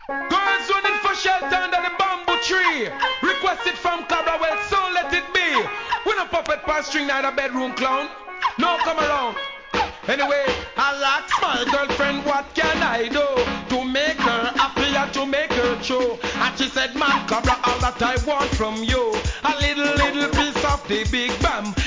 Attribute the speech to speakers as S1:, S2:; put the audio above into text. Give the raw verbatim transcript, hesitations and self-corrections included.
S1: Girls running for shelter under the bamboo tree. Requested from Cabra, well, so let it be. We no puppet pass string, neither bedroom clown. No come around. Anyway, I ask my girlfriend, what can I do to make her happy and to make her true? And she said, man, Cabra, all that I want from you, a little, little piece of the big bam.